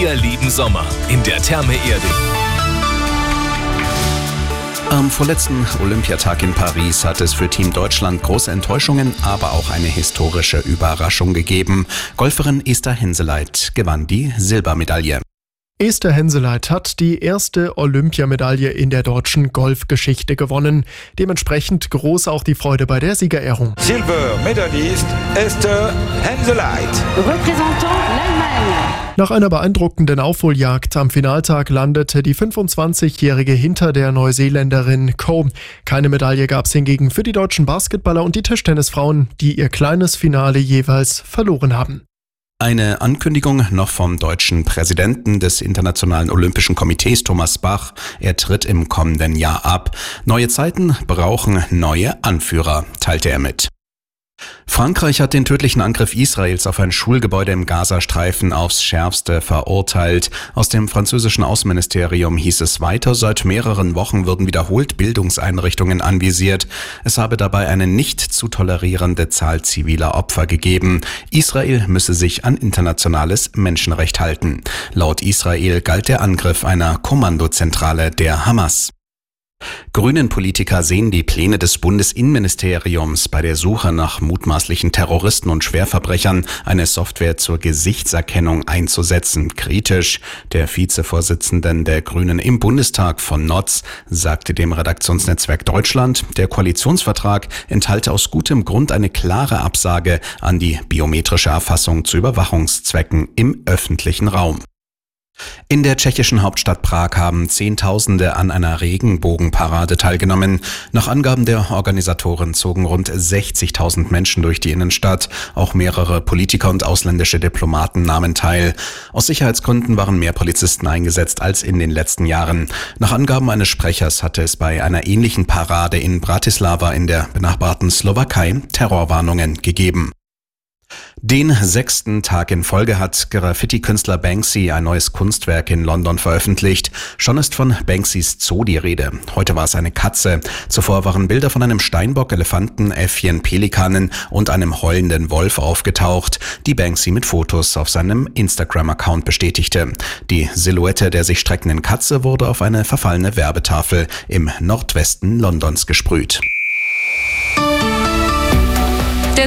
Wir lieben Sommer in der Therme Erding. Am vorletzten Olympiatag in Paris hat es für Team Deutschland große Enttäuschungen, aber auch eine historische Überraschung gegeben. Golferin Esther Henseleit gewann die Silbermedaille. Esther Henseleit hat die erste Olympiamedaille in der deutschen Golfgeschichte gewonnen. Dementsprechend groß auch die Freude bei der Siegerehrung. Silbermedaillist Esther Henseleit. Repräsentant l'Allemagne. Nach einer beeindruckenden Aufholjagd am Finaltag landete die 25-Jährige hinter der Neuseeländerin Coe. Keine Medaille gab es hingegen für die deutschen Basketballer und die Tischtennisfrauen, die ihr kleines Finale jeweils verloren haben. Eine Ankündigung noch vom deutschen Präsidenten des Internationalen Olympischen Komitees, Thomas Bach. Er tritt im kommenden Jahr ab. Neue Zeiten brauchen neue Anführer, teilte er mit. Frankreich hat den tödlichen Angriff Israels auf ein Schulgebäude im Gazastreifen aufs Schärfste verurteilt. Aus dem französischen Außenministerium hieß es weiter, seit mehreren Wochen würden wiederholt Bildungseinrichtungen anvisiert. Es habe dabei eine nicht zu tolerierende Zahl ziviler Opfer gegeben. Israel müsse sich an internationales Menschenrecht halten. Laut Israel galt der Angriff einer Kommandozentrale der Hamas. Grünen-Politiker sehen die Pläne des Bundesinnenministeriums, bei der Suche nach mutmaßlichen Terroristen und Schwerverbrechern eine Software zur Gesichtserkennung einzusetzen, kritisch. Der Vizevorsitzende der Grünen im Bundestag von Notz sagte dem Redaktionsnetzwerk Deutschland, der Koalitionsvertrag enthalte aus gutem Grund eine klare Absage an die biometrische Erfassung zu Überwachungszwecken im öffentlichen Raum. In der tschechischen Hauptstadt Prag haben Zehntausende an einer Regenbogenparade teilgenommen. Nach Angaben der Organisatoren zogen rund 60.000 Menschen durch die Innenstadt. Auch mehrere Politiker und ausländische Diplomaten nahmen teil. Aus Sicherheitsgründen waren mehr Polizisten eingesetzt als in den letzten Jahren. Nach Angaben eines Sprechers hatte es bei einer ähnlichen Parade in Bratislava in der benachbarten Slowakei Terrorwarnungen gegeben. Den 6. Tag in Folge hat Graffiti-Künstler Banksy ein neues Kunstwerk in London veröffentlicht. Schon ist von Banksys Zoo die Rede. Heute war es eine Katze. Zuvor waren Bilder von einem Steinbock, Elefanten, Äffchen, Pelikanen und einem heulenden Wolf aufgetaucht, die Banksy mit Fotos auf seinem Instagram-Account bestätigte. Die Silhouette der sich streckenden Katze wurde auf eine verfallene Werbetafel im Nordwesten Londons gesprüht.